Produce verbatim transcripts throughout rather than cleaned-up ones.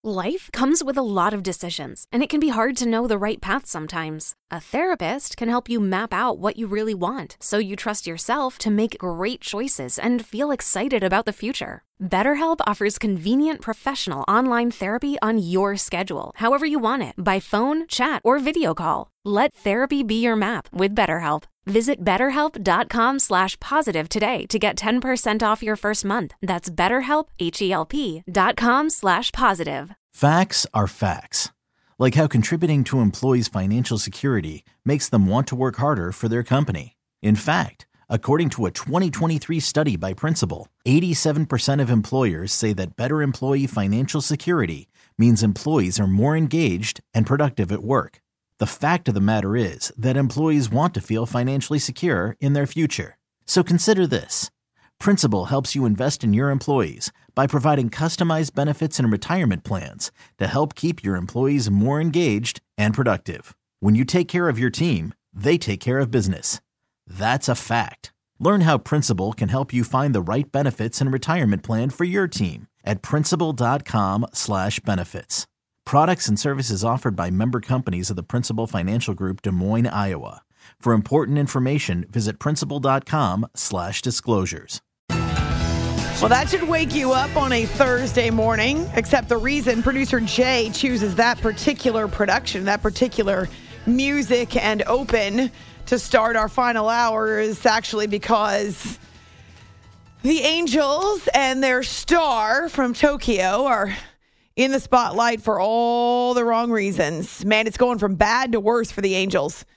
Life comes with a lot of decisions, and it can be hard to know the right path sometimes. A therapist can help you map out what you really want, so you trust yourself to make great choices and feel excited about the future. BetterHelp offers convenient professional online therapy on your schedule, however you want it, by phone, chat, or video call. Let therapy be your map with BetterHelp. Visit betterhelp.com slash positive today to get ten percent off your first month. That's betterhelp, H-E-L-P dot com slash positive. Facts are facts. Like how contributing to employees' financial security makes them want to work harder for their company. In fact, according to a twenty twenty-three study by Principal, eighty-seven percent of employers say that better employee financial security means employees are more engaged and productive at work. The fact of the matter is that employees want to feel financially secure in their future. So consider this. Principal helps you invest in your employees by providing customized benefits and retirement plans to help keep your employees more engaged and productive. When you take care of your team, they take care of business. That's a fact. Learn how Principal can help you find the right benefits and retirement plan for your team at principal.com slash benefits. Products and services offered by member companies of the Principal Financial Group, Des Moines, Iowa. For important information, visit principal.com slash disclosures. Well, that should wake you up on a Thursday morning, except the reason producer Jay chooses that particular production, that particular music and open to start our final hour is actually because the Angels and their star from Tokyo are in the spotlight for all the wrong reasons. Man, it's going from bad to worse for the Angels.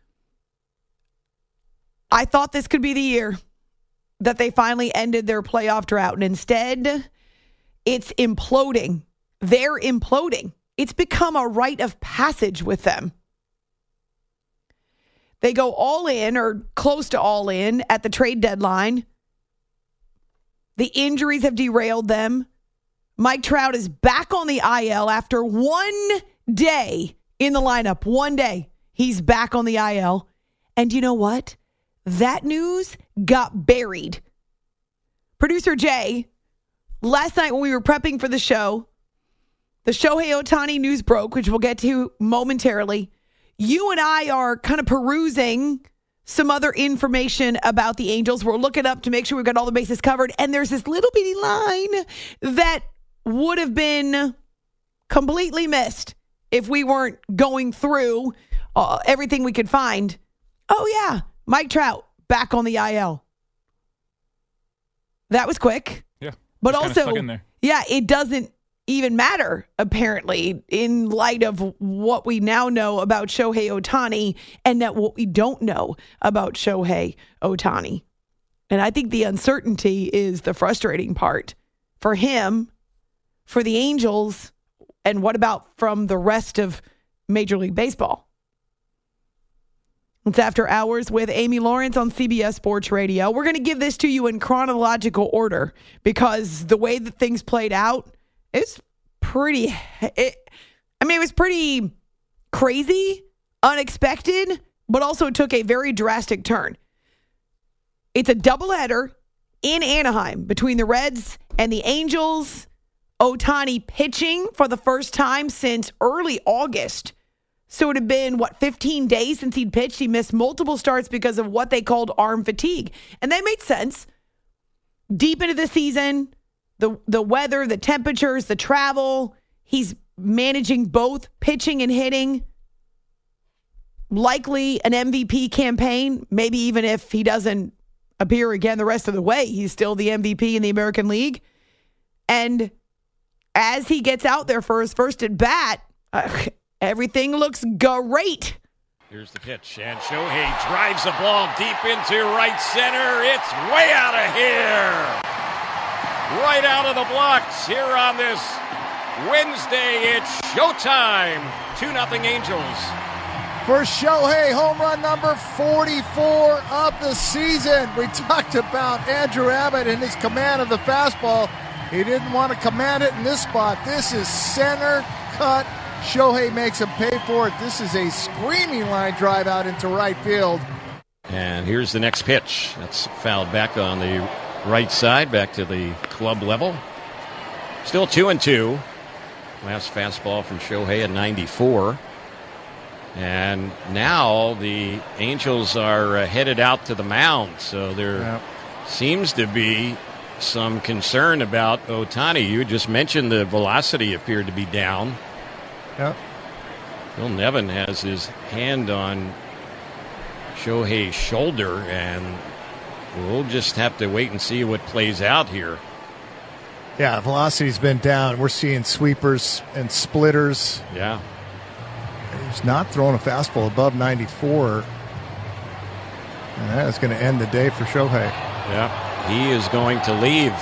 I thought this could be the year that they finally ended their playoff drought, and instead, it's imploding. They're imploding. It's become a rite of passage with them. They go all in or close to all in at the trade deadline. The injuries have derailed them. Mike Trout is back on the I L after one day in the lineup. One day. He's back on the I L. And you know what? That news got buried. Producer Jay, last night when we were prepping for the show, the Shohei Ohtani news broke, which we'll get to momentarily. You and I are kind of perusing some other information about the Angels. We're looking up to make sure we've got all the bases covered. And there's this little bitty line that would have been completely missed if we weren't going through uh, everything we could find. Oh, yeah. Mike Trout back on the I L. That was quick. Yeah. But also, stuck in there. yeah, it doesn't even matter, apparently, in light of what we now know about Shohei Ohtani and that what we don't know about Shohei Ohtani. And I think the uncertainty is the frustrating part for him, for the Angels, and what about from the rest of Major League Baseball? It's After Hours with Amy Lawrence on C B S Sports Radio. We're going to give this to you in chronological order because the way that things played out is pretty, it, I mean, it was pretty crazy, unexpected, but also took a very drastic turn. It's a doubleheader in Anaheim between the Reds and the Angels. Ohtani pitching for the first time since early August. So it had been, what, fifteen days since he'd pitched. He missed multiple starts because of what they called arm fatigue. And that made sense. Deep into the season, the, the weather, the temperatures, the travel, he's managing both pitching and hitting. Likely an M V P campaign, maybe even if he doesn't appear again the rest of the way, he's still the M V P in the American League. And as he gets out there for his first at bat, uh, everything looks great. Here's the pitch, and Shohei drives the ball deep into right center. It's way out of here. Right out of the blocks here on this Wednesday. It's showtime. two nothing Angels. For Shohei, home run number forty-four of the season. We talked about Andrew Abbott and his command of the fastball. He didn't want to command it in this spot. This is center cut. Shohei makes him pay for it. This is a screaming line drive out into right field. And here's the next pitch. That's fouled back on the right side, back to the club level. Still two and two. Last fastball from Shohei at ninety-four. And now the Angels are uh, headed out to the mound. So there yep. seems to be some concern about Ohtani. You just mentioned the velocity appeared to be down. Yep. Phil Nevin has his hand on Shohei's shoulder, and we'll just have to wait and see what plays out here. Yeah, velocity's been down. We're seeing sweepers and splitters. Yeah. He's not throwing a fastball above ninety-four. And that is going to end the day for Shohei. Yeah, he is going to leave.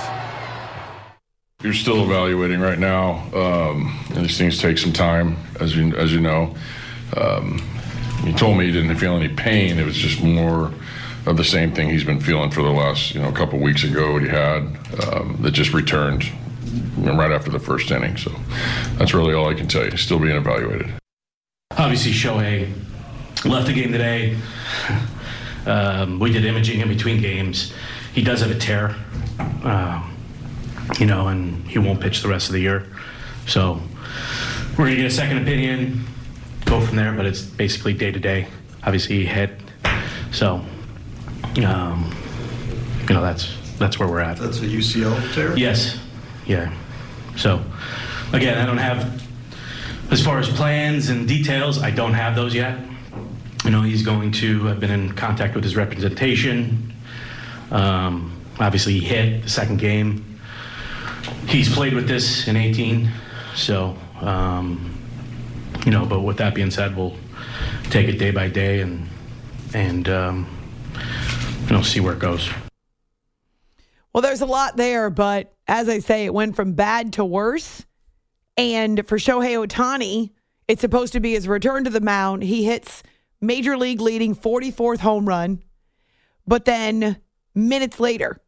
You're still evaluating right now, um, and these things take some time, as you as you know. Um, he told me he didn't feel any pain. It was just more of the same thing he's been feeling for the last, you know, a couple weeks ago. What he had um, that just returned right after the first inning. So that's really all I can tell you. He's still being evaluated. Obviously, Shohei left the game today. Um, we did imaging in between games. He does have a tear. Um, You know, and he won't pitch the rest of the year. So we're going to get a second opinion, go from there, but it's basically day-to-day. Obviously, he hit. So, um, you know, that's that's where we're at. That's a U C L tear? Yes. Yeah. So, again, I don't have, as far as plans and details, I don't have those yet. You know, he's going to, I've been in contact with his representation. Um, obviously, he hit the second game. He's played with this in eighteen, so, um, you know, but with that being said, we'll take it day by day and, and um, you know, see where it goes. Well, there's a lot there, but as I say, it went from bad to worse. And for Shohei Ohtani, it's supposed to be his return to the mound. He hits Major League leading forty-fourth home run, but then minutes later,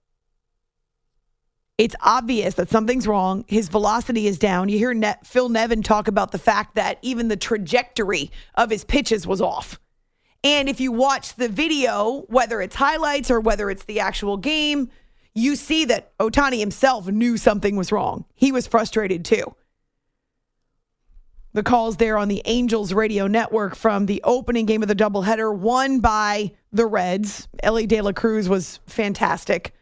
it's obvious that something's wrong. His velocity is down. You hear ne- Phil Nevin talk about the fact that even the trajectory of his pitches was off. And if you watch the video, whether it's highlights or whether it's the actual game, you see that Ohtani himself knew something was wrong. He was frustrated too. The calls there on the Angels radio network from the opening game of the doubleheader, won by the Reds. Elly De La Cruz was fantastic.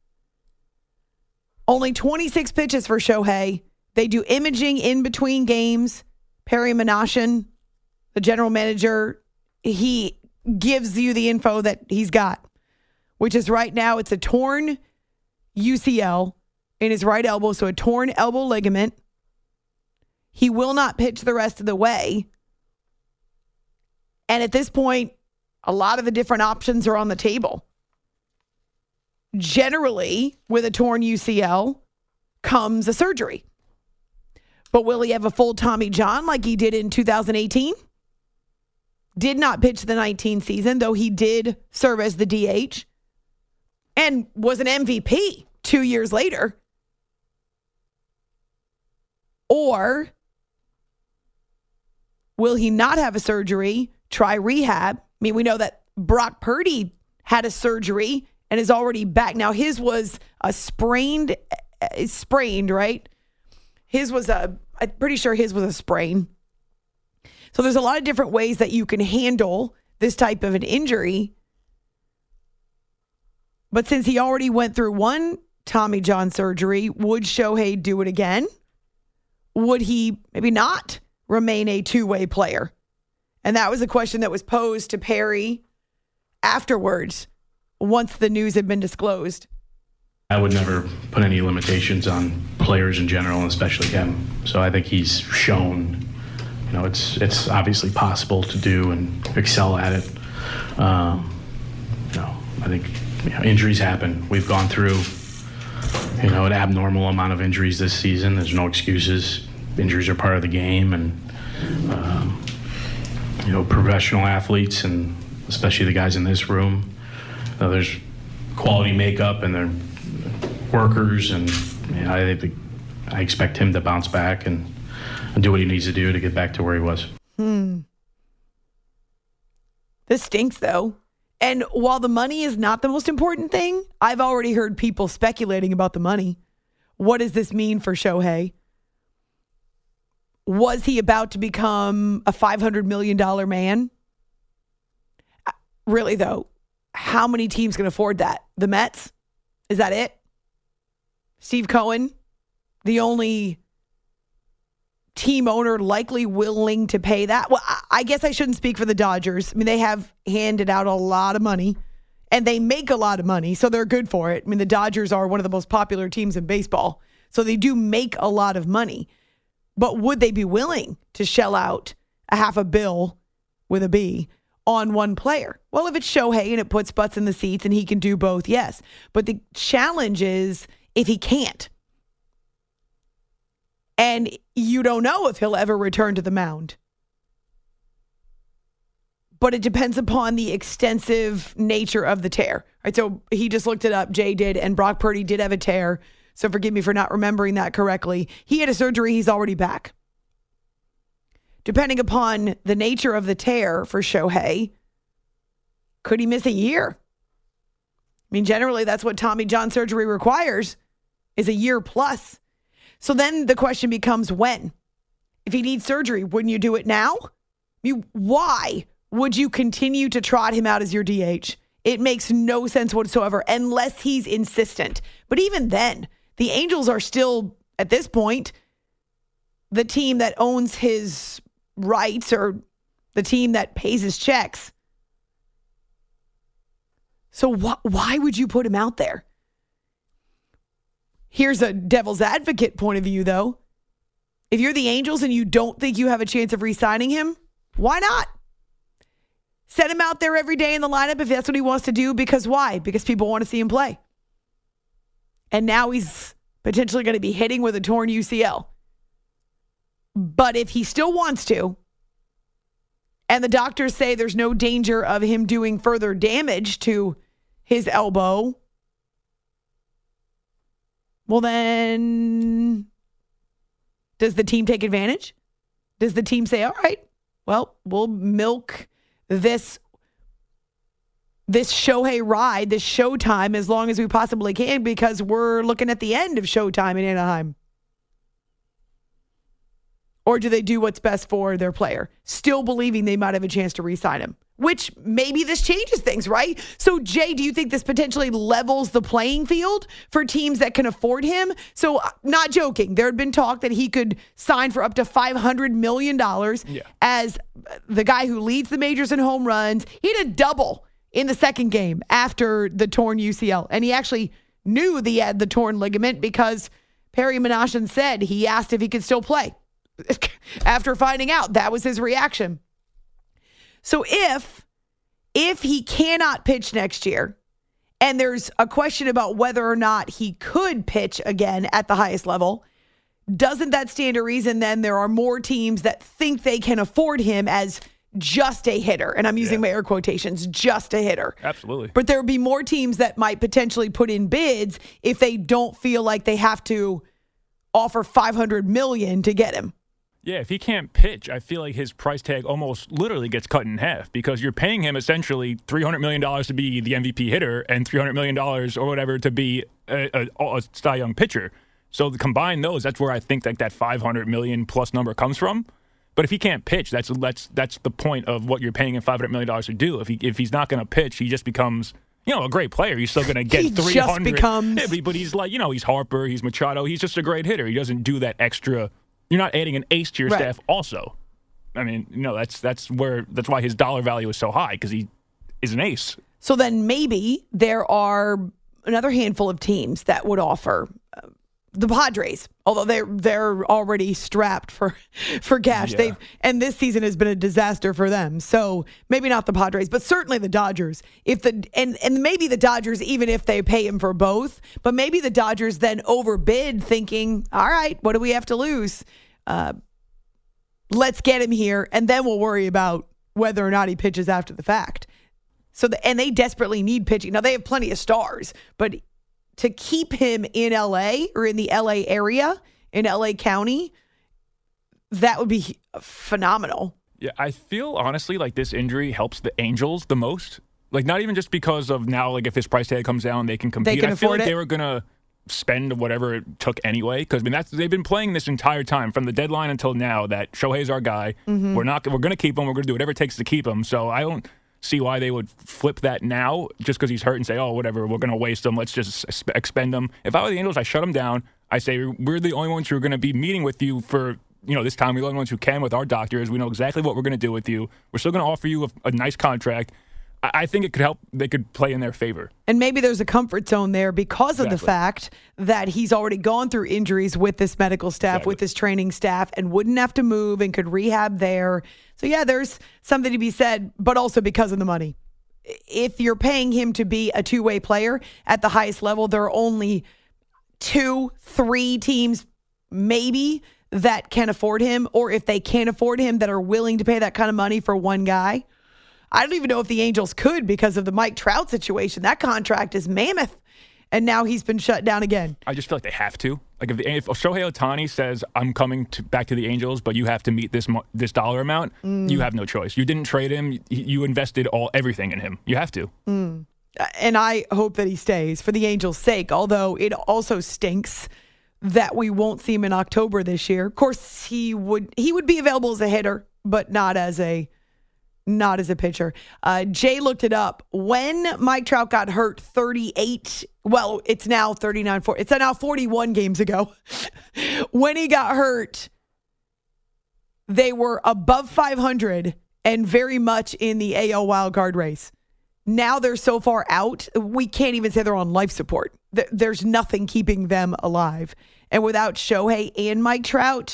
Only twenty-six pitches for Shohei. They do imaging in between games. Perry Minasian, the general manager, he gives you the info that he's got, which is right now it's a torn U C L in his right elbow, so a torn elbow ligament. He will not pitch the rest of the way. And at this point, a lot of the different options are on the table. Generally, with a torn U C L comes a surgery. But will he have a full Tommy John like he did in two thousand eighteen? Did not pitch the nineteen season, though he did serve as the D H and was an M V P two years later. Or will he not have a surgery, try rehab? I mean, we know that Brock Purdy had a surgery and is already back. Now, his was a sprained, uh, sprained, right? His was a, I'm pretty sure his was a sprain. So there's a lot of different ways that you can handle this type of an injury. But since he already went through one Tommy John surgery, would Shohei do it again? Would he maybe not remain a two-way player? And that was a question that was posed to Perry afterwards, once the news had been disclosed. I would never put any limitations on players in general, and especially him. So I think he's shown, you know, it's it's obviously possible to do and excel at it. Um, you know, I think you know, injuries happen. We've gone through, you know, an abnormal amount of injuries this season. There's no excuses. Injuries are part of the game, and um, you know, professional athletes, and especially the guys in this room. Uh, there's quality makeup and they're workers, and you know, I think I expect him to bounce back and, and do what he needs to do to get back to where he was. Hmm. This stinks, though. And while the money is not the most important thing, I've already heard people speculating about the money. What does this mean for Shohei? Was he about to become a five hundred million dollars man? Really, though, how many teams can afford that? The Mets? Is that it? Steve Cohen, the only team owner likely willing to pay that? Well, I guess I shouldn't speak for the Dodgers. I mean, they have handed out a lot of money, and they make a lot of money, so they're good for it. I mean, the Dodgers are one of the most popular teams in baseball, so they do make a lot of money. But would they be willing to shell out a half a bill with a B on one player? Well, if it's Shohei and it puts butts in the seats and he can do both, yes. But the challenge is if he can't. And you don't know if he'll ever return to the mound. But it depends upon the extensive nature of the tear. Right, so he just looked it up, Jay did, and Brock Purdy did have a tear. So forgive me for not remembering that correctly. He had a surgery. He's already back. Depending upon the nature of the tear for Shohei, could he miss a year? I mean, generally, that's what Tommy John surgery requires, is a year plus. So then the question becomes when? If he needs surgery, wouldn't you do it now? I mean, why would you continue to trot him out as your D H? It makes no sense whatsoever unless he's insistent. But even then, the Angels are still, at this point, the team that owns his rights or the team that pays his checks. So wh- why would you put him out there? Here's a devil's advocate point of view, though. If you're the Angels and you don't think you have a chance of re-signing him, why not? Set him out there every day in the lineup if that's what he wants to do. Because why? Because people want to see him play. And now he's potentially going to be hitting with a torn U C L. But if he still wants to, and the doctors say there's no danger of him doing further damage to his elbow, well then, does the team take advantage? Does the team say, all right, well, we'll milk this this Shohei ride, this Showtime, as long as we possibly can because we're looking at the end of Showtime in Anaheim? Or do they do what's best for their player, still believing they might have a chance to re-sign him? Which maybe this changes things, right? So, Jay, do you think this potentially levels the playing field for teams that can afford him? So, not joking, there had been talk that he could sign for up to five hundred million dollars yeah. as the guy who leads the majors in home runs. He had a double in the second game after the torn U C L. And he actually knew that he had the torn ligament because Perry Minasian said he asked if he could still play. After finding out, that was his reaction. So if if he cannot pitch next year, and there's a question about whether or not he could pitch again at the highest level, doesn't that stand to reason then there are more teams that think they can afford him as just a hitter? And I'm using yeah. my air quotations, just a hitter. Absolutely. But there would be more teams that might potentially put in bids if they don't feel like they have to offer five hundred million dollars to get him. Yeah, if he can't pitch, I feel like his price tag almost literally gets cut in half because you're paying him essentially three hundred million dollars to be the M V P hitter and three hundred million dollars or whatever to be a, a, a Cy Young pitcher. So to combine those, that's where I think like that five hundred million dollars plus number comes from. But if he can't pitch, that's that's that's the point of what you're paying him five hundred million dollars to do. If he if he's not going to pitch, he just becomes, you know, a great player. He's still going to get he three hundred. Just becomes... Yeah, but he's like, you know, he's Harper, he's Machado. He's just a great hitter. He doesn't do that extra. You're not adding an ace to your right. staff also. I mean, you know, that's that's where that's why his dollar value is so high because he is an ace. So then maybe there are another handful of teams that would offer uh, the Padres, although they're they're already strapped for for cash. Yeah. They've and this season has been a disaster for them. So maybe not the Padres, but certainly the Dodgers. If the and and maybe the Dodgers, even if they pay him for both, but maybe the Dodgers then overbid, thinking, all right, what do we have to lose? Uh, let's get him here, and then we'll worry about whether or not he pitches after the fact. So the, and they desperately need pitching. Now they have plenty of stars, but to keep him in L A or in the L A area, in L A County, that would be phenomenal. Yeah, I feel honestly like this injury helps the Angels the most. Like not even just because of now, like if his price tag comes down, they can compete. They can I feel afford like it. they were gonna spend whatever it took anyway, because I mean that's they've been playing this entire time from the deadline until now that Shohei's our guy. Mm-hmm. We're not we're going to keep him. We're going to do whatever it takes to keep him. So I don't see why they would flip that now just because he's hurt and say, oh, whatever, we're going to waste him. Let's just expend him. If I were the Angels, I shut him down. I say we're the only ones who are going to be meeting with you for you know this time. We're the only ones who can with our doctors. We know exactly what we're going to do with you. We're still going to offer you a, a nice contract. I think it could help. They could play in their favor. And maybe there's a comfort zone there because of exactly. the fact that he's already gone through injuries with this medical staff, exactly. with this training staff, and wouldn't have to move and could rehab there. So, yeah, there's something to be said, but also because of the money. If you're paying him to be a two-way player at the highest level, there are only two, three teams maybe that can afford him, or if they can't afford him, that are willing to pay that kind of money for one guy. I don't even know if the Angels could because of the Mike Trout situation. That contract is mammoth, and now he's been shut down again. I just feel like they have to. Like if, the, if Shohei Ohtani says, I'm coming to, back to the Angels, but you have to meet this this dollar amount, mm. you have no choice. You didn't trade him. You invested all everything in him. You have to. Mm. And I hope that he stays for the Angels' sake, although it also stinks that we won't see him in October this year. Of course, he would he would be available as a hitter, but not as a Not as a pitcher. Uh, Jay looked it up. When Mike Trout got hurt thirty-eight, well, it's now thirty-nine, forty, it's now forty-one games ago. When he got hurt, they were above five hundred and very much in the A L wildcard race. Now they're so far out, we can't even say they're on life support. There's nothing keeping them alive. And without Shohei and Mike Trout,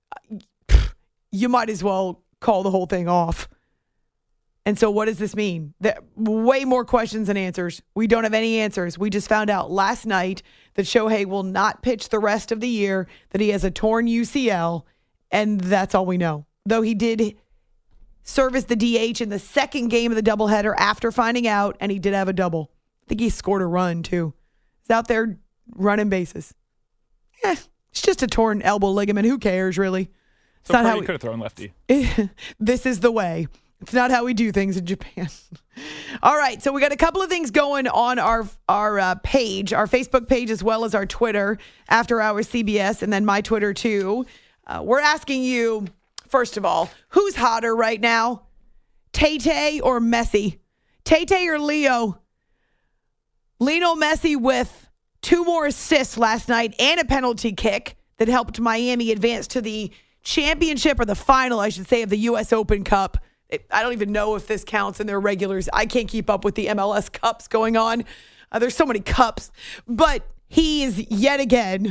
you might as well call the whole thing off. And so what does this mean? There, way more questions than answers. We don't have any answers. We just found out last night that Shohei will not pitch the rest of the year, that he has a torn U C L, and that's all we know. Though he did serve as the D H in the second game of the doubleheader after finding out, and he did have a double. I think he scored a run, too. He's out there running bases. Eh, it's just a torn elbow ligament. Who cares, really? It's so not how he we, could have thrown lefty. This is the way. It's not how we do things in Japan. All right, so we got a couple of things going on our our uh, page, our Facebook page, as well as our Twitter, After Hours C B S, and then my Twitter, too. Uh, we're asking you, first of all, who's hotter right now? Tay-Tay or Messi? Tay-Tay or Leo? Lionel Messi with two more assists last night and a penalty kick that helped Miami advance to the championship, or the final, I should say, of the U S Open Cup. I don't even know if this counts in their regulars. I can't keep up with the M L S Cups going on. Uh, there's so many cups. But he is yet again,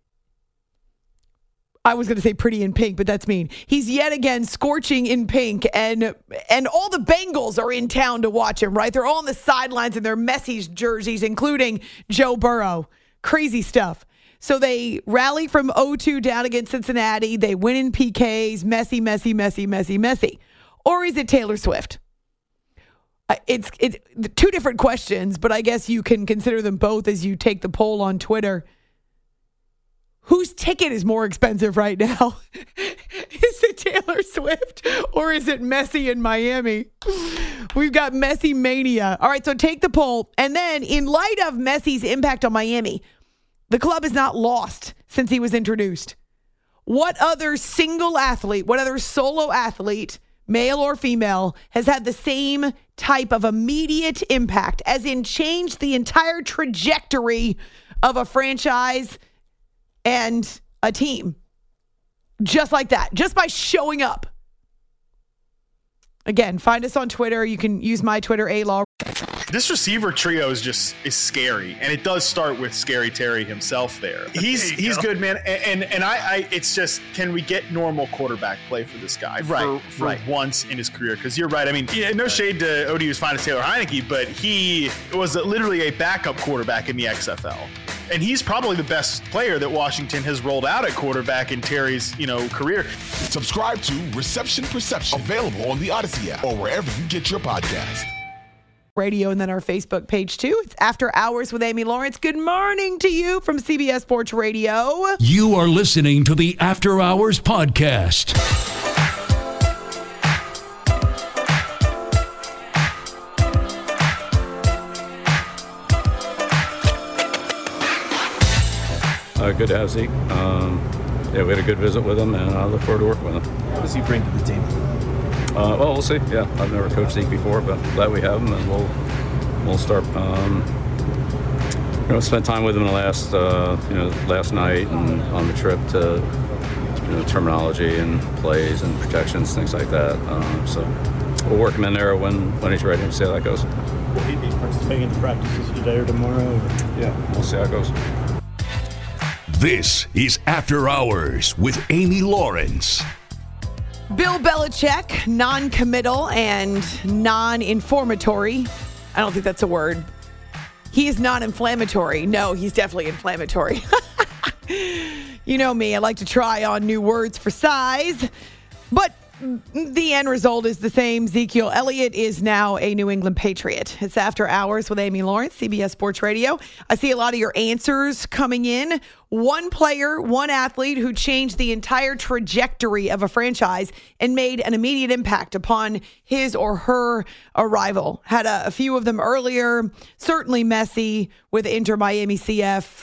I was going to say pretty in pink, but that's mean. He's yet again scorching in pink, and and all the Bengals are in town to watch him, right? They're all on the sidelines in their Messi's jerseys, including Joe Burrow. Crazy stuff. So they rally from oh two down against Cincinnati. They win in P Ks. Messi, Messi, Messi, Messi, Messi. Or is it Taylor Swift? Uh, it's it's two different questions, but I guess you can consider them both as you take the poll on Twitter. Whose ticket is more expensive right now? Is it Taylor Swift or is it Messi in Miami? We've got Messi mania. All right, so take the poll. And then in light of Messi's impact on Miami, the club is not lost since he was introduced. What other single athlete, what other solo athlete, male or female, has had the same type of immediate impact, as in changed the entire trajectory of a franchise and a team? Just like that, just by showing up. Again, find us on Twitter. You can use my Twitter, A-Law. This receiver trio is just is scary, and it does start with Scary Terry himself there. He's there he's go. good, man, and and, and I, I it's just, can we get normal quarterback play for this guy right, for, for right. once in his career? Because you're right. I mean, yeah, no shade to O D U's finest Taylor Heineke, but he was literally a backup quarterback in the X F L. And he's probably the best player that Washington has rolled out at quarterback in Terry's, you know, career. Subscribe to Reception Perception, available on the Odyssey app or wherever you get your podcast. Radio, and then our Facebook page too. It's After Hours with Amy Lawrence. Good morning to you from C B S Sports Radio. You are listening to the After Hours podcast. uh, good to have Zeke. Um, yeah, we had a good visit with him, and I look forward to working with him. What does he bring to the team? Uh, well, we'll see. Yeah, I've never coached Zeke before, but glad we have him, and we'll we'll start. Um, you know, spent time with him the last uh, you know last night and on the trip to you know terminology and plays and protections, things like that. Um, so we'll work him in there when when he's ready and see how that goes. Will he be participating in the practices today or tomorrow? Yeah, we'll see how it goes. This is After Hours with Amy Lawrence. Bill Belichick, non-committal and non-informatory. I don't think that's a word. He is non-inflammatory. No, he's definitely inflammatory. You know me, I like to try on new words for size. But the end result is the same. Ezekiel Elliott is now a New England Patriot. It's After Hours with Amy Lawrence, C B S Sports Radio. I see a lot of your answers coming in. One player, one athlete who changed the entire trajectory of a franchise and made an immediate impact upon his or her arrival. Had a, a few of them earlier. Certainly Messi with Inter Miami C F.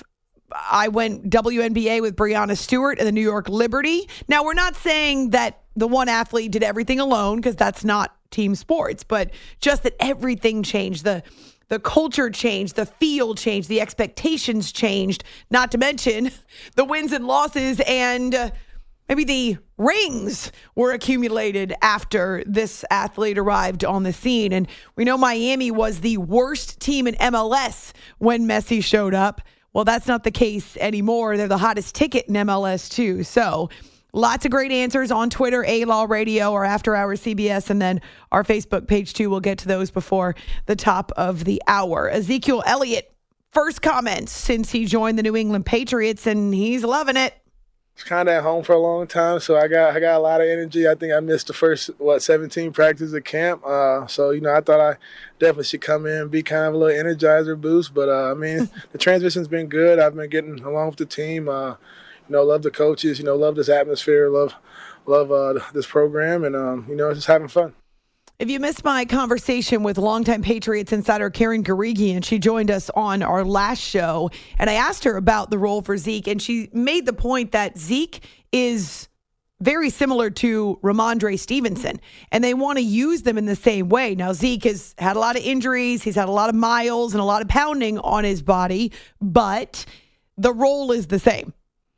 I went W N B A with Breanna Stewart and the New York Liberty. Now, we're not saying that the one athlete did everything alone, because that's not team sports, but just that everything changed. The the culture changed, the field changed, the expectations changed, not to mention the wins and losses and uh, maybe the rings were accumulated after this athlete arrived on the scene. And we know Miami was the worst team in M L S when Messi showed up. Well, that's not the case anymore. They're the hottest ticket in M L S too. So lots of great answers on Twitter, A-Law Radio, or After Hours C B S, and then our Facebook page too. We'll get to those before the top of the hour. Ezekiel Elliott, first comments since he joined the New England Patriots, and he's loving it. It's kind of at home for a long time, so I got I got a lot of energy. I think I missed the first, what, seventeen practices at camp. Uh, so, you know, I thought I definitely should come in and be kind of a little energizer boost. But, uh, I mean, the transition's been good. I've been getting along with the team. Uh, you know, love the coaches, you know, love this atmosphere, love love uh, this program, and, um, you know, just having fun. If you missed my conversation with longtime Patriots insider Karen Guregian, she joined us on our last show, and I asked her about the role for Zeke, and she made the point that Zeke is very similar to Ramondre Stevenson, and they want to use them in the same way. Now, Zeke has had a lot of injuries. He's had a lot of miles and a lot of pounding on his body, but the role is the same.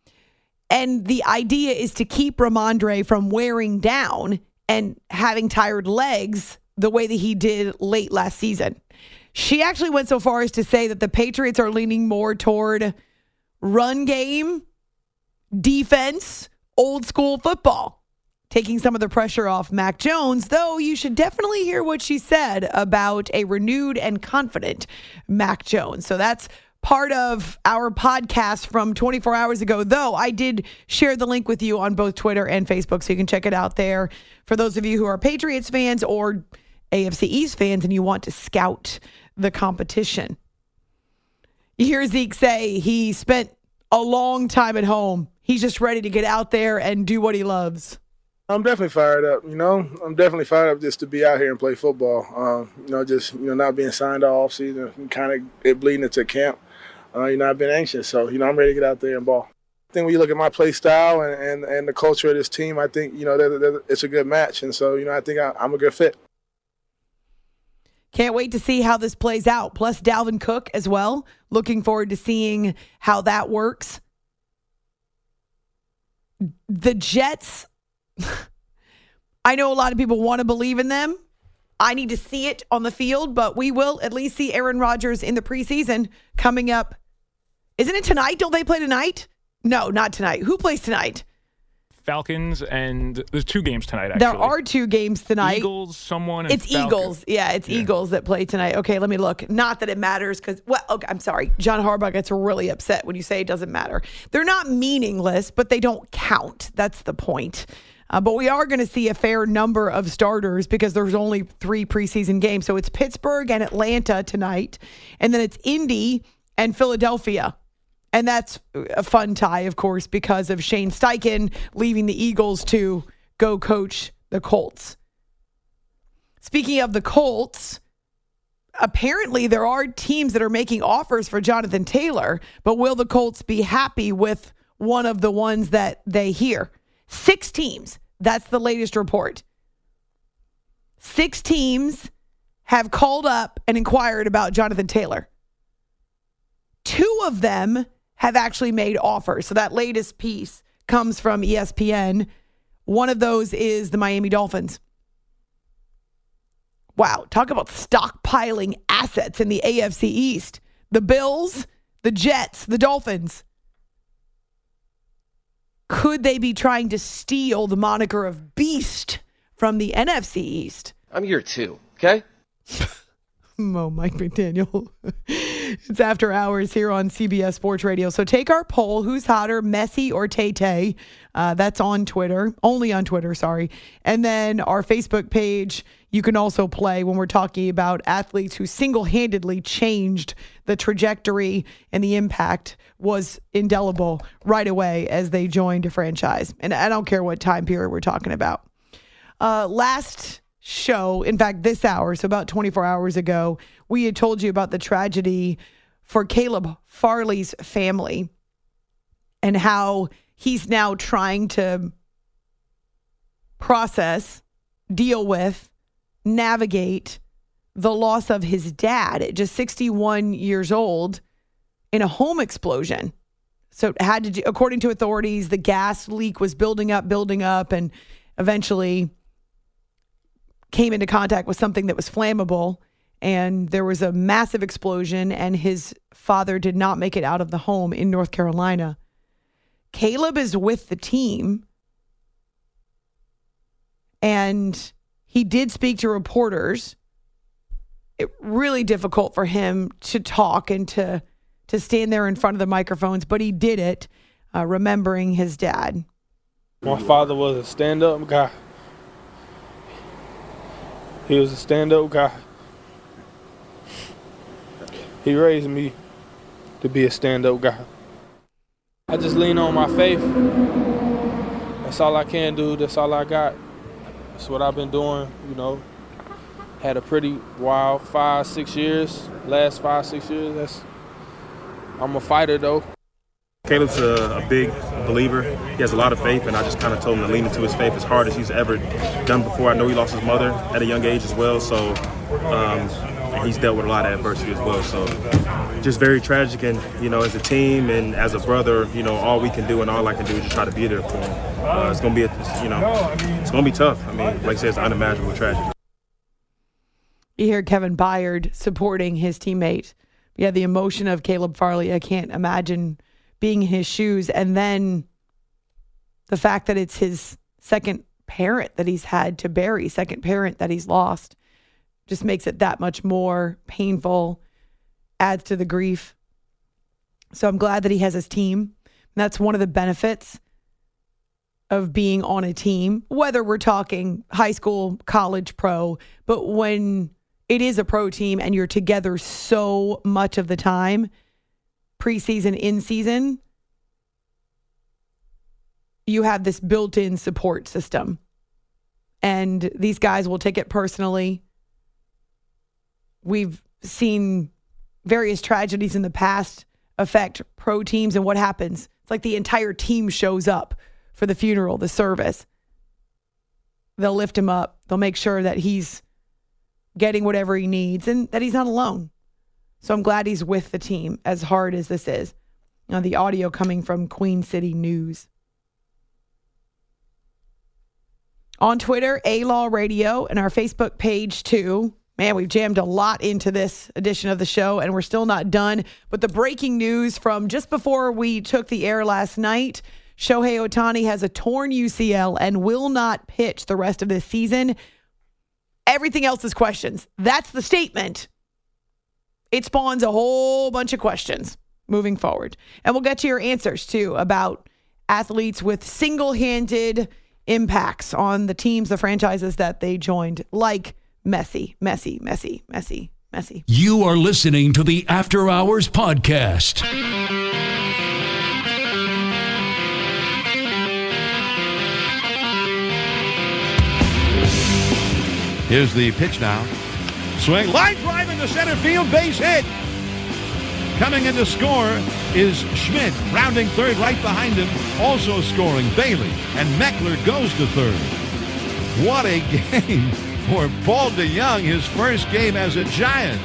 And the idea is to keep Ramondre from wearing down and having tired legs the way that he did late last season. She actually went so far as to say that the Patriots are leaning more toward run game, defense, old school football, taking some of the pressure off Mac Jones, though you should definitely hear what she said about a renewed and confident Mac Jones. So that's part of our podcast from twenty-four hours ago, though I did share the link with you on both Twitter and Facebook, so you can check it out there for those of you who are Patriots fans or A F C East fans and you want to scout the competition. You hear Zeke say he spent a long time at home. He's just ready to get out there and do what he loves. I'm definitely fired up, you know. I'm definitely fired up just to be out here and play football. Um, you know, just, you know, not being signed all offseason and kind of it bleeding into camp. Uh, you know, I've been anxious, so, you know, I'm ready to get out there and ball. I think when you look at my play style and, and, and the culture of this team, I think, you know, they're, they're, it's a good match. And so, you know, I think I, I'm a good fit. Can't wait to see how this plays out. Plus Dalvin Cook as well. Looking forward to seeing how that works. The Jets, I know a lot of people want to believe in them. I need to see it on the field, but we will at least see Aaron Rodgers in the preseason coming up. Isn't it tonight? Don't they play tonight? No, not tonight. Who plays tonight? Falcons, and there's two games tonight, actually. There are two games tonight. Eagles, someone, and It's Falcons. Eagles. Yeah, it's yeah. Eagles that play tonight. Okay, let me look. Not that it matters because, well, okay, I'm sorry. John Harbaugh gets really upset when you say it doesn't matter. They're not meaningless, but they don't count. That's the point. Uh, but we are going to see a fair number of starters because there's only three preseason games. So it's Pittsburgh and Atlanta tonight, and then it's Indy and Philadelphia. And that's a fun tie, of course, because of Shane Steichen leaving the Eagles to go coach the Colts. Speaking of the Colts, apparently there are teams that are making offers for Jonathan Taylor, but will the Colts be happy with one of the ones that they hear? Six teams. That's the latest report. Six teams have called up and inquired about Jonathan Taylor. Two of them have actually made offers. So that latest piece comes from E S P N. One of those is the Miami Dolphins. Wow, talk about stockpiling assets in the A F C East. The Bills, the Jets, the Dolphins. Could they be trying to steal the moniker of Beast from the N F C East? I'm here too, okay? Mo, Mike McDaniel. It's After Hours here on C B S Sports Radio. So take our poll. Who's hotter, Messi or Tay-Tay? Uh, that's on Twitter. Only on Twitter, sorry. And then our Facebook page, you can also play when we're talking about athletes who single-handedly changed the trajectory, and the impact was indelible right away as they joined a franchise. And I don't care what time period we're talking about. Uh, last show, in fact, this hour, so about twenty-four hours ago, we had told you about the tragedy for Caleb Farley's family and how he's now trying to process, deal with, navigate the loss of his dad at just sixty-one years old in a home explosion. So it had to do, according to authorities, the gas leak was building up, building up, and eventually came into contact with something that was flammable, and there was a massive explosion, and his father did not make it out of the home in North Carolina. Caleb is with the team, and he did speak to reporters. It really difficult for him to talk and to to stand there in front of the microphones, but he did it, uh, remembering his dad. My father was a stand-up guy. He was a stand-up guy. He raised me to be a stand-up guy. I just lean on my faith. That's all I can do. That's all I got. That's what I've been doing, you know. Had a pretty wild five, six years. Last five, six years. That's. I'm a fighter, though. Caleb's a, a big believer. He has a lot of faith, and I just kind of told him to lean into his faith as hard as he's ever done before. I know he lost his mother at a young age as well, so um, and he's dealt with a lot of adversity as well. So just very tragic, and you know, as a team and as a brother, you know, all we can do and all I can do is just try to be there for him. Uh, it's gonna be, a, you know, it's gonna be tough. I mean, like I said, it's unimaginable tragedy. You hear Kevin Byard supporting his teammate. Yeah, the emotion of Caleb Farley, I can't imagine being in his shoes. And then the fact that it's his second parent that he's had to bury, second parent that he's lost, just makes it that much more painful, adds to the grief. So I'm glad that he has his team. And that's one of the benefits of being on a team, whether we're talking high school, college, pro, but when it is a pro team and you're together so much of the time, preseason, in season, you have this built-in support system. And these guys will take it personally. We've seen various tragedies in the past affect pro teams, and what happens? It's like the entire team shows up for the funeral, the service. They'll lift him up. They'll make sure that he's getting whatever he needs and that he's not alone. So I'm glad he's with the team, as hard as this is. Now, the audio coming from Queen City News. On Twitter, A-Law Radio, and our Facebook page too. Man, we've jammed a lot into this edition of the show, and we're still not done. But the breaking news from just before we took the air last night, Shohei Ohtani has a torn U C L and will not pitch the rest of this season. Everything else is questions. That's the statement. It spawns a whole bunch of questions moving forward. And we'll get to your answers, too, about athletes with single-handed impacts on the teams, the franchises that they joined, like Messi, Messi, Messi, Messi, Messi. You are listening to the After Hours Podcast. Here's the pitch now. Swing, line drive into center field, base hit. Coming in to score is Schmidt, rounding third right behind him, also scoring Bailey, and Meckler goes to third. What a game for Paul DeJong, his first game as a Giant.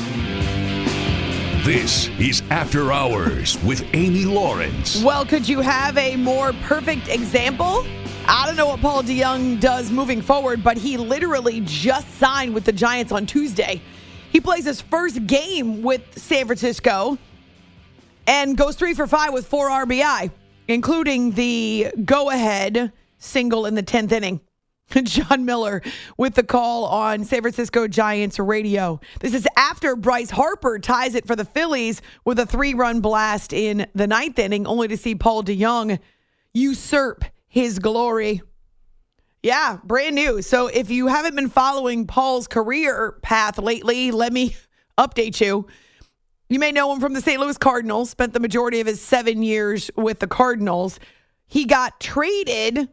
This is After Hours with Amy Lawrence. Well, could you have a more perfect example? I don't know what Paul DeJong does moving forward, but he literally just signed with the Giants on Tuesday. He plays his first game with San Francisco and goes three for five with four R B I, including the go-ahead single in the tenth inning. John Miller with the call on San Francisco Giants radio. This is after Bryce Harper ties it for the Phillies with a three-run blast in the ninth inning, only to see Paul DeJong usurp his glory. Yeah, brand new. So if you haven't been following Paul's career path lately, let me update you. You may know him from the Saint Louis Cardinals, spent the majority of his seven years with the Cardinals. He got traded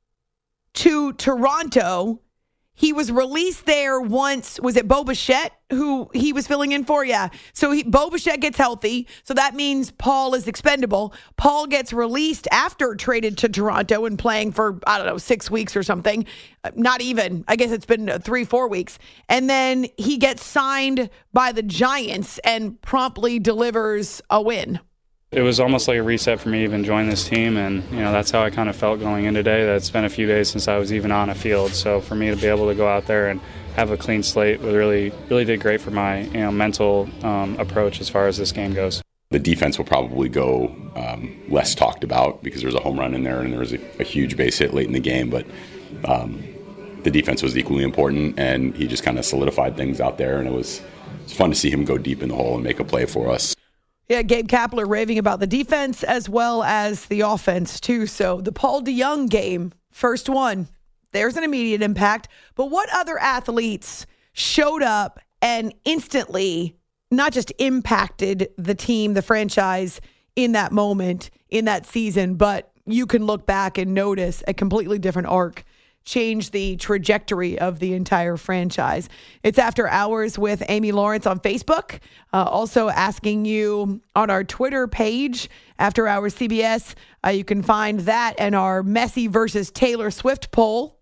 to Toronto. He was released there once. Was it Bo Bichette who he was filling in for? Yeah. So he, Bo Bichette gets healthy. So that means Paul is expendable. Paul gets released after traded to Toronto and playing for, I don't know, six weeks or something. Not even. I guess it's been three, four weeks. And then he gets signed by the Giants and promptly delivers a win. It was almost like a reset for me even joining this team, and you know that's how I kind of felt going in today. That it's been a few days since I was even on a field, so for me to be able to go out there and have a clean slate really, really did great for my you know mental um, approach as far as this game goes. The defense will probably go um, less talked about because there was a home run in there and there was a, a huge base hit late in the game, but um, the defense was equally important, and he just kind of solidified things out there, and it was, it was fun to see him go deep in the hole and make a play for us. Yeah, Gabe Kapler raving about the defense as well as the offense, too. So the Paul DeJong game, first one, there's an immediate impact. But what other athletes showed up and instantly not just impacted the team, the franchise in that moment, in that season, but you can look back and notice a completely different arc, change the trajectory of the entire franchise? It's After Hours with Amy Lawrence on Facebook. Uh, also asking you on our Twitter page, After Hours C B S. Uh, you can find that and our Messi versus Taylor Swift poll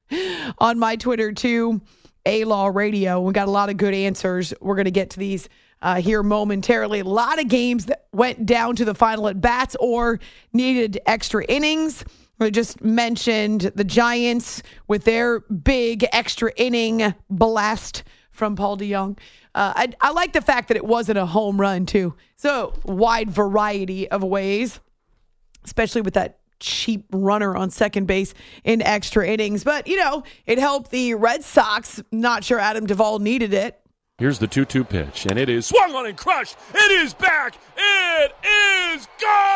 on my Twitter too, A-Law Radio. We got a lot of good answers. We're going to get to these uh, here momentarily. A lot of games that went down to the final at bats or needed extra innings. I just mentioned the Giants with their big extra inning blast from Paul DeJong. Uh, I, I like the fact that it wasn't a home run, too. So, wide variety of ways, especially with that cheap runner on second base in extra innings. But, you know, it helped the Red Sox. Not sure Adam Duvall needed it. Here's the two two pitch, and it is swung on and crushed. It is back. It is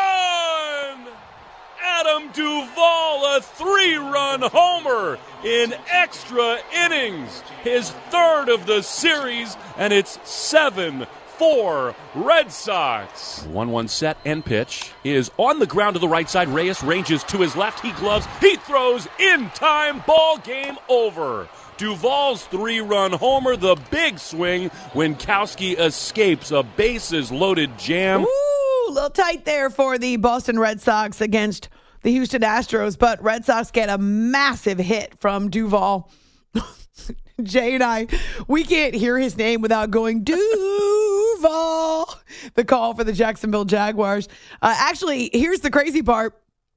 gone. Adam Duvall, a three-run homer in extra innings. His third of the series, and it's seven four Red Sox. one one set and pitch is on the ground to the right side. Reyes ranges to his left. He gloves. He throws in time. Ball game over. Duvall's three-run homer, the big swing when Kowski escapes a bases-loaded jam. Ooh, a little tight there for the Boston Red Sox against the Houston Astros, but Red Sox get a massive hit from Duvall. Jay and I, we can't hear his name without going, Duvall. The call for the Jacksonville Jaguars. Uh, actually, here's the crazy part.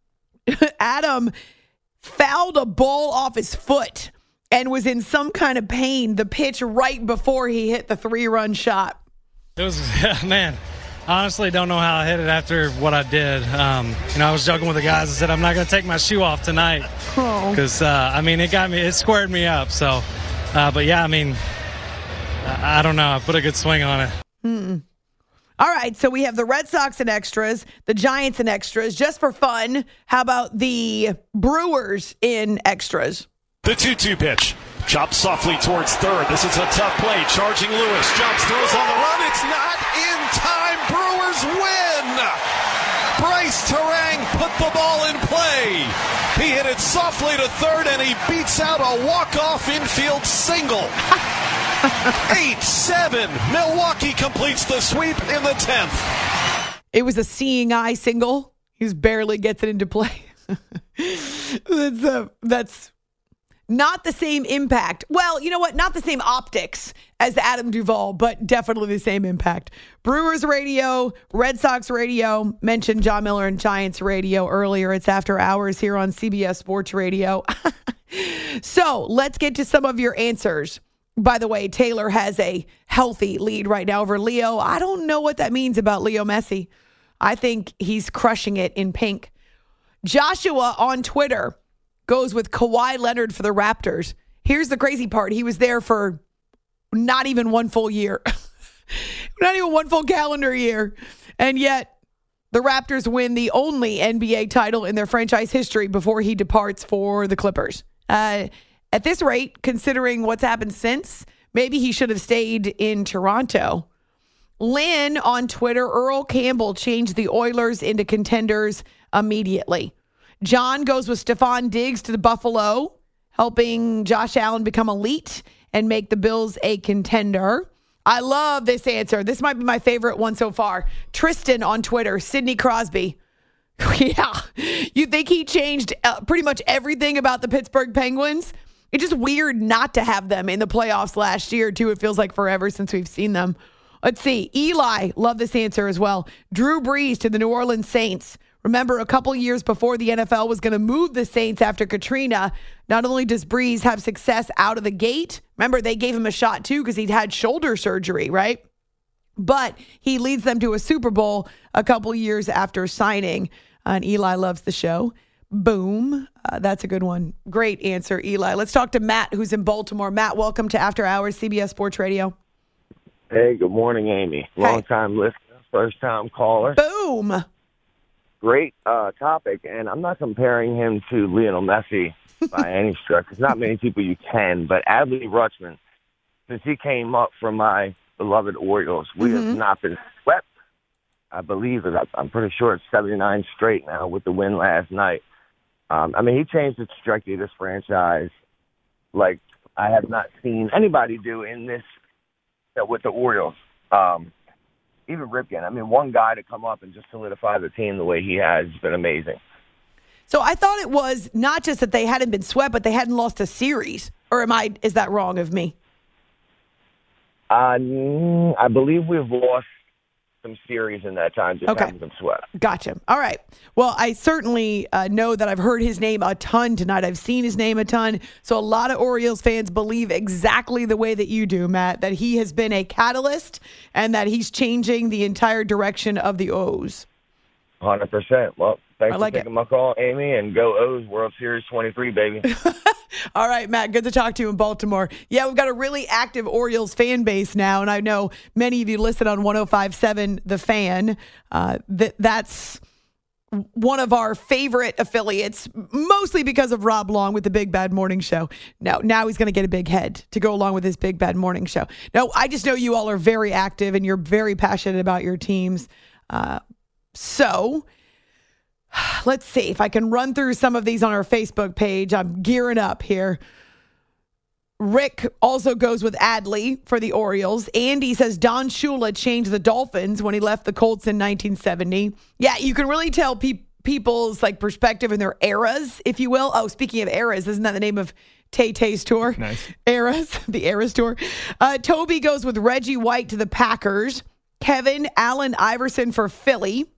Adam fouled a ball off his foot and was in some kind of pain the pitch right before he hit the three-run shot. It was, man, I honestly don't know how I hit it after what I did. Um, you know, I was joking with the guys. I said, I'm not going to take my shoe off tonight. Because, oh. uh, I mean, it got me, it squared me up. So, uh, but yeah, I mean, I, I don't know. I put a good swing on it. Mm-mm. All right, so we have the Red Sox in extras, the Giants in extras. Just for fun, how about the Brewers in extras? The two two pitch. Chops softly towards third. This is a tough play. Charging Lewis. Jumps, throws on the run. It's not in time. Brewers win. Bryce Terang put the ball in play. He hit it softly to third, and he beats out a walk-off infield single. eight seven. Milwaukee completes the sweep in the tenth. It was a seeing eye single. He just barely gets it into play. that's, uh, that's not the same impact. Well, you know what? Not the same optics as Adam Duvall, but definitely the same impact. Brewers radio, Red Sox radio, mentioned John Miller and Giants radio earlier. It's after hours here on C B S Sports Radio. So let's get to some of your answers. By the way, Taylor has a healthy lead right now over Leo. I don't know what that means about Leo Messi. I think he's crushing it in pink. Joshua on Twitter goes with Kawhi Leonard for the Raptors. Here's the crazy part. He was there for not even one full year. Not even one full calendar year. And yet the Raptors win the only N B A title in their franchise history before he departs for the Clippers. Uh, at this rate, considering what's happened since, maybe he should have stayed in Toronto. Lynn on Twitter, Earl Campbell changed the Oilers into contenders immediately. John goes with Stephon Diggs to the Buffalo, helping Josh Allen become elite and make the Bills a contender. I love this answer. This might be my favorite one so far. Tristan on Twitter, Sidney Crosby. Yeah, you think he changed uh, pretty much everything about the Pittsburgh Penguins? It's just weird not to have them in the playoffs last year, too. It feels like forever since we've seen them. Let's see. Eli, love this answer as well. Drew Brees to the New Orleans Saints. Remember, a couple years before the N F L was going to move the Saints after Katrina, not only does Brees have success out of the gate, remember, they gave him a shot too because he'd had shoulder surgery, right? But he leads them to a Super Bowl a couple years after signing. Uh, and Eli loves the show. Boom. Uh, that's a good one. Great answer, Eli. Let's talk to Matt, who's in Baltimore. Matt, welcome to After Hours, C B S Sports Radio. Hey, good morning, Amy. Long time listener, first time caller. Boom. Great uh, topic, and I'm not comparing him to Lionel Messi by any stretch. There's not many people you can, but Adley Rutschman, since he came up from my beloved Orioles, we mm-hmm. have not been swept. I believe, I'm pretty sure it's seventy-nine straight now with the win last night. Um, I mean, he changed the trajectory of this franchise like I have not seen anybody do in this with the Orioles. Um, even Ripken. I mean, one guy to come up and just solidify the team the way he has has been amazing. So I thought it was not just that they hadn't been swept, but they hadn't lost a series. Or am I? Is that wrong of me? Uh, I believe we've lost some series in that time, just okay. haven't been swept. Gotcha. All right. Well, I certainly uh, know that I've heard his name a ton tonight. I've seen his name a ton. So a lot of Orioles fans believe exactly the way that you do, Matt, that he has been a catalyst and that he's changing the entire direction of the O's. one hundred percent. Well, thanks like for taking it. my call, Amy, and go O's, World Series twenty-three, baby. All right, Matt, good to talk to you in Baltimore. Yeah, we've got a really active Orioles fan base now, and I know many of you listen on one oh five point seven The Fan. Uh, that That's one of our favorite affiliates, mostly because of Rob Long with the Big Bad Morning Show. Now, now he's going to get a big head to go along with his Big Bad Morning Show. Now, I just know you all are very active, and you're very passionate about your teams. Uh, so... Let's see if I can run through some of these on our Facebook page. I'm gearing up here. Rick also goes with Adley for the Orioles. Andy says Don Shula changed the Dolphins when he left the Colts in nineteen seventy. Yeah, you can really tell pe- people's like perspective in their eras, if you will. Oh, speaking of eras, isn't that the name of Tay-Tay's tour? Nice. Eras, the Eras tour. Uh, Toby goes with Reggie White to the Packers. Kevin Allen Iverson for Philly.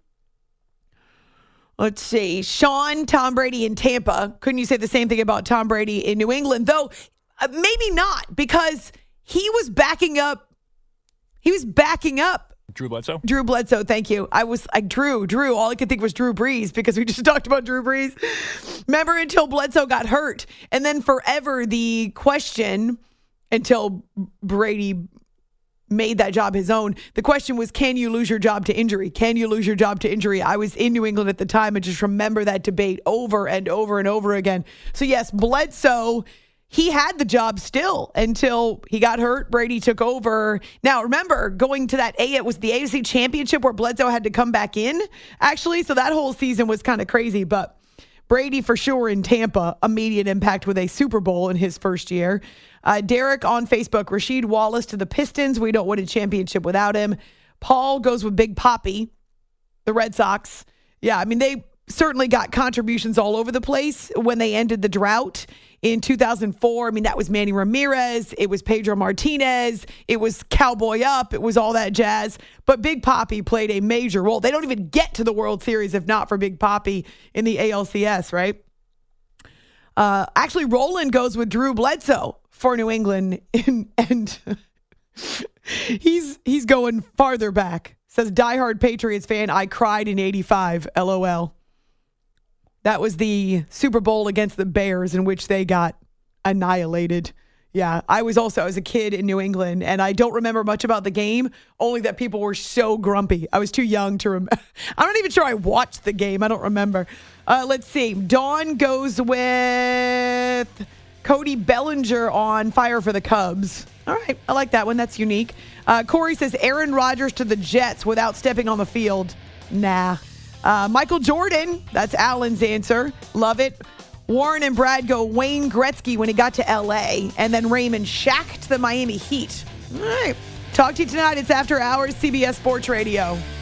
Let's see. Sean, Tom Brady in Tampa. Couldn't you say the same thing about Tom Brady in New England? Though, uh, maybe not, because he was backing up. He was backing up. Drew Bledsoe? Drew Bledsoe, thank you. I was like, Drew, Drew. All I could think was Drew Brees because we just talked about Drew Brees. Remember until Bledsoe got hurt. And then forever the question, until Brady made that job his own. The question was, can you lose your job to injury? Can you lose your job to injury? I was in New England at the time and just remember that debate over and over and over again. So yes, Bledsoe he had the job still until he got hurt. Brady took over. Now, remember, going to that A, it was the A F C Championship where Bledsoe had to come back in, actually. So that whole season was kind of crazy. But Brady, for sure, in Tampa, immediate impact with a Super Bowl in his first year. Uh, Derek on Facebook, Rasheed Wallace to the Pistons. We don't win a championship without him. Paul goes with Big Papi, the Red Sox. Yeah, I mean, they certainly got contributions all over the place when they ended the drought in two thousand four. I mean, that was Manny Ramirez. It was Pedro Martinez. It was Cowboy Up. It was all that jazz. But Big Papi played a major role. They don't even get to the World Series if not for Big Papi in the A L C S, right? Uh, actually, Roland goes with Drew Bledsoe for New England, and, and he's he's going farther back. Says diehard Patriots fan, I cried in eighty-five, LOL. That was the Super Bowl against the Bears in which they got annihilated. Yeah, I was also, I was a kid in New England, and I don't remember much about the game, only that people were so grumpy. I was too young to remember. I'm not even sure I watched the game. I don't remember. Uh, let's see. Dawn goes with Cody Bellinger on fire for the Cubs. All right, I like that one. That's unique. Uh, Corey says Aaron Rodgers to the Jets without stepping on the field. Nah. Uh, Michael Jordan, that's Alan's answer. Love it. Warren and Brad go Wayne Gretzky when he got to L A, and then Raymond Shaq to the Miami Heat. All right. Talk to you tonight. It's After Hours, C B S Sports Radio.